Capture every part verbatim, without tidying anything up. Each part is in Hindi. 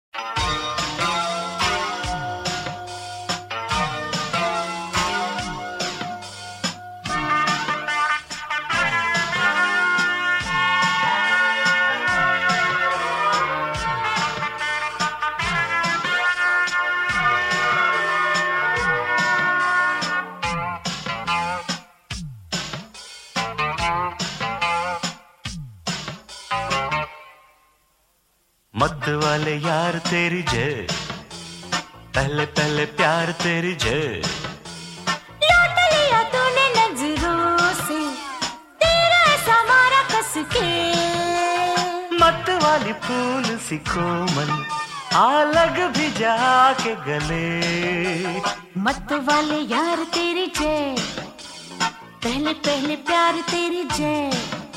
मत वाले यार तेरी जय, पहले पहले प्यार तेरी जय। लौट लिया तूने नजरों से, तेरा ऐसा मारा कस के। मत वाली फूल सी कोमल, आ लग भी जाके गले। मत वाले यार तेरी जय, पहले पहले प्यार तेरी जय।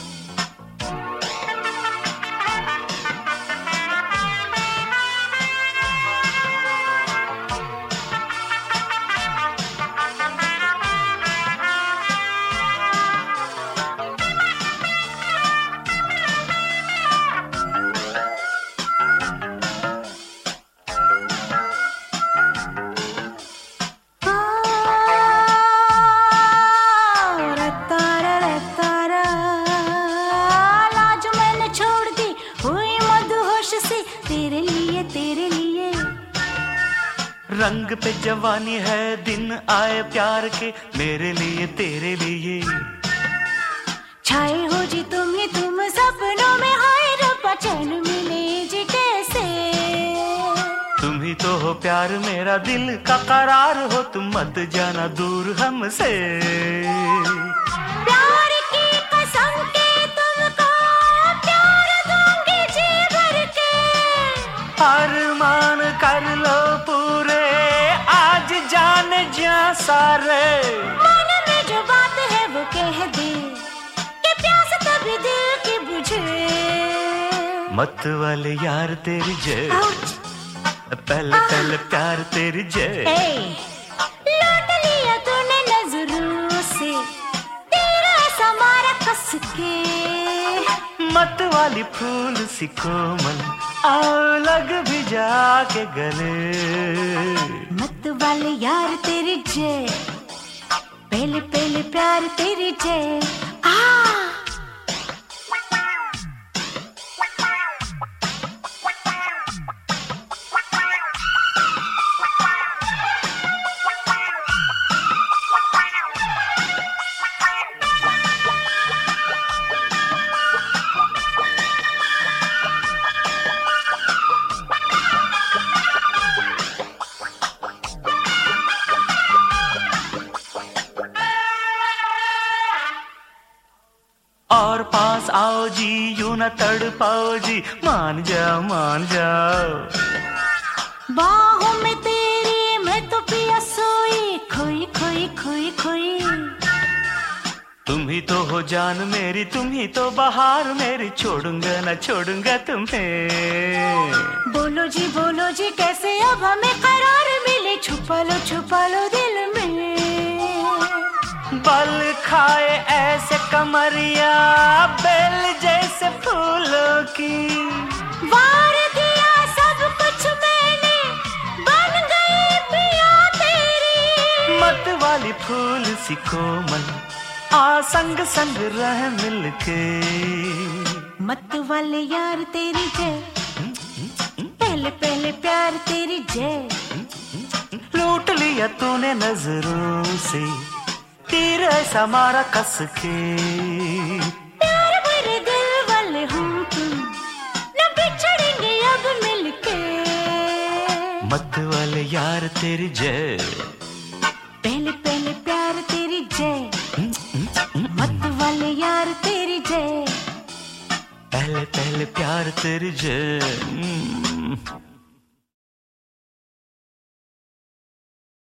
रंग पे जवानी है, दिन आए प्यार के, मेरे लिए तेरे लिए। छाए हो जी तुम ही तुम सपनों में, हाय रब्बा चैन मिले जी कैसे। तुम ही तो हो प्यार मेरा दिल का करार हो, तुम मत जाना दूर हमसे। प्यार की कसम के तुमको प्यार दूंगी जी भर के। अरमान कर लो पूरे, आज जान जा सारे। मन में जो बात है वो कह दे, कि प्यास तभी दिल की बुझे। मत वाले यार तेरी जय, पहले पहले प्यार तेरी जय। लौट लिया तूने नजरों से, तेरा ऐसा मारा कस के। मत वाली फूल सी कोमल, आओ लग भी जाके गले। मत वाले यार तेरी जय, पहले पहले प्यार तेरी जय। आ और पास आओ जी, यूं न तड़ पाओ जी, मान जाओ मान जाओ। बाहों में तेरी मैं तो पिया सोई, खोई खोई खोई खोई। तुम ही तो हो जान मेरी, तुम ही तो बहार मेरी, छोड़ूंगा न छोड़ूंगा तुम्हें। बोलो जी बोलो जी कैसे अब हमें करार मिले, छुपा लो छुपा लो दिल में। बल खाए ऐसे कमरिया, बेल जैसे फूलों की। वार दिया सब कुछ मैंने, बन गई पिया तेरी। मत वाली फूल सी कोमल, आ संग संग रह मिलके। मत वाले यार तेरी जय, पहले पहले प्यार तेरी जय। लूट लिया तूने नजरों से, तीर ऐसा मारा कस के। प्यार भरे दिल वाले हम तुम, न बिछड़ेंगे अब मिलके। मत वाले यार तेरी जय, पहले पहले प्यार तेरी जय। मत वाले यार तेरी जय, पहले पहले प्यार तेरी जय।